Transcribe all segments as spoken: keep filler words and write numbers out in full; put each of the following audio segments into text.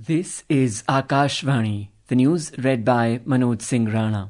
This is Akashvani, the news read by Manoj Singh Rana.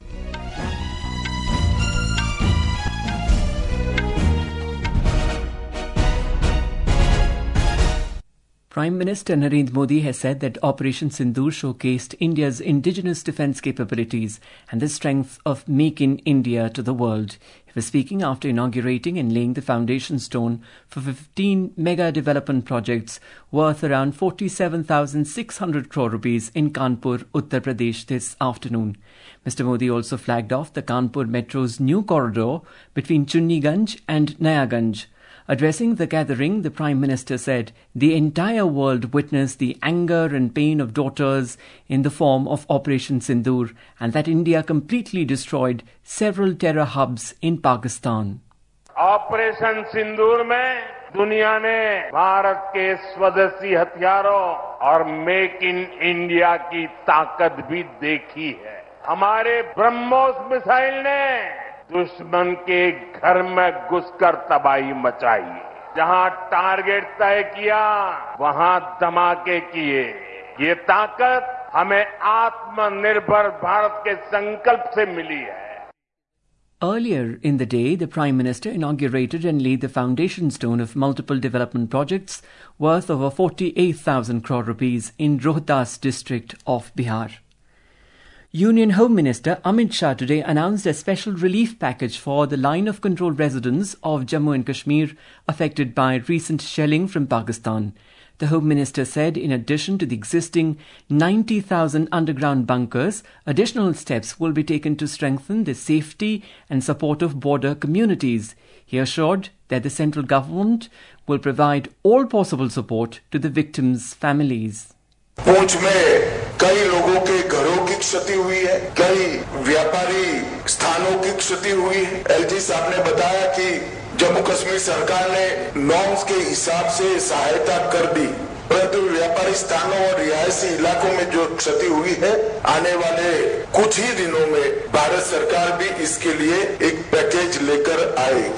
Prime Minister Narendra Modi has said that Operation Sindoor showcased India's indigenous defence capabilities and the strength of Make in India to the world. He was speaking after inaugurating and laying the foundation stone for fifteen mega development projects worth around forty-seven thousand six hundred crore rupees in Kanpur, Uttar Pradesh this afternoon. Mister Modi also flagged off the Kanpur Metro's new corridor between Chunniganj and Nayaganj. Addressing the gathering, the Prime Minister said the entire world witnessed the anger and pain of daughters in the form of Operation Sindoor and that India completely destroyed several terror hubs in Pakistan. Operation Sindoor में दुनिया ने भारत के स्वदेशी हथियारों और make in India की ताकत भी देखी है। हमारे ब्रह्मोस मिसाइल ने दुश्मन के घर में घुसकर तबाही मचाई। जहां टारगेट तय किया वहां धमाके किए। ये ताकत हमें आत्मनिर्भर भारत के संकल्प से मिली है। Earlier in the day, the Prime Minister inaugurated and laid the foundation stone of multiple development projects worth over forty-eight thousand crore rupees in Rohtas district of Bihar. Union Home Minister Amit Shah today announced a special relief package for the line of control residents of Jammu and Kashmir affected by recent shelling from Pakistan. The Home Minister said in addition to the existing ninety thousand underground bunkers, additional steps will be taken to strengthen the safety and support of border communities. He assured that the central government will provide all possible support to the victims' families. पूंछ में कई लोगों के घरों की क्षति हुई है, कई व्यापारी स्थानों की क्षति हुई है। एलजी साहब ने बताया कि जम्मू कश्मीर सरकार ने नॉर्म्स के हिसाब से सहायता कर दी, परंतु व्यापारी स्थानों और रिहायशी इलाकों में जो क्षति हुई है, आने वाले कुछ ही दिनों में भारत सरकार भी इसके लिए एक पैकेज लेकर आएगी.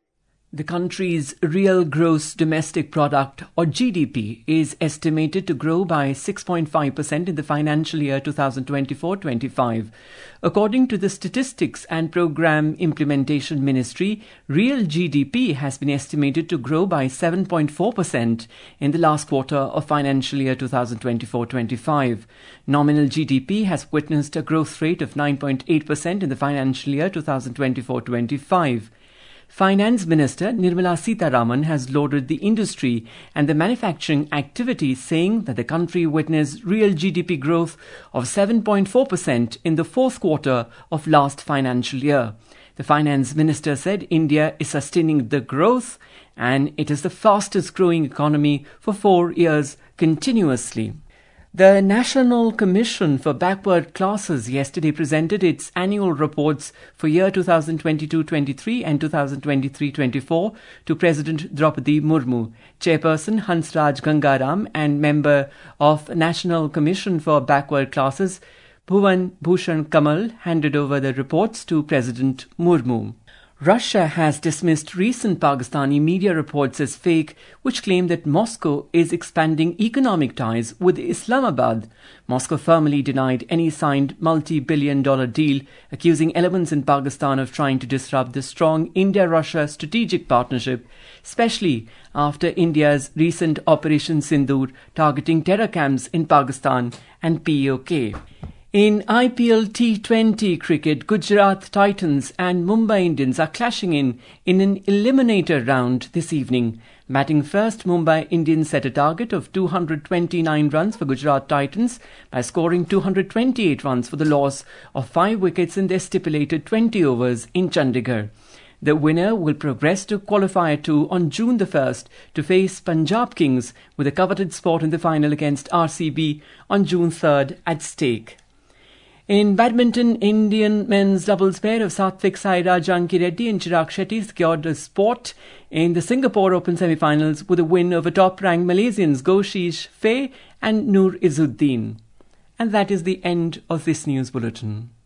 The country's real gross domestic product, or G D P, is estimated to grow by six point five percent in the financial year twenty twenty-four twenty-five. According to the Statistics and Programme Implementation Ministry, real G D P has been estimated to grow by seven point four percent in the last quarter of financial year twenty twenty-four twenty-five. Nominal G D P has witnessed a growth rate of nine point eight percent in the financial year twenty twenty-four twenty-five. Finance Minister Nirmala Sitharaman has lauded the industry and the manufacturing activity, saying that the country witnessed real G D P growth of seven point four percent in the fourth quarter of last financial year. The Finance Minister said India is sustaining the growth and it is the fastest growing economy for four years continuously. The National Commission for Backward Classes yesterday presented its annual reports for year twenty twenty-two twenty-three and twenty twenty-three twenty-four to President Draupadi Murmu. Chairperson Hansraj Gangaram and member of National Commission for Backward Classes Bhuvan Bhushan Kamal handed over the reports to President Murmu. Russia has dismissed recent Pakistani media reports as fake, which claim that Moscow is expanding economic ties with Islamabad. Moscow firmly denied any signed multi-billion dollar deal, accusing elements in Pakistan of trying to disrupt the strong India-Russia strategic partnership, especially after India's recent Operation Sindoor targeting terror camps in Pakistan and P O K. In I P L T twenty cricket, Gujarat Titans and Mumbai Indians are clashing in in an eliminator round this evening. Batting first, Mumbai Indians set a target of two hundred twenty-nine runs for Gujarat Titans by scoring two hundred twenty-eight runs for the loss of five wickets in their stipulated twenty overs in Chandigarh. The winner will progress to qualifier two on June the first to face Punjab Kings, with a coveted spot in the final against R C B on June third at stake. In badminton, Indian men's doubles pair of Satvik Sairaj, Anki Reddy and Chirag Shetty secured a spot in the Singapore Open semi-finals with a win over top-ranked Malaysians Goshish Fei and Noor Izzuddin. And that is the end of this news bulletin.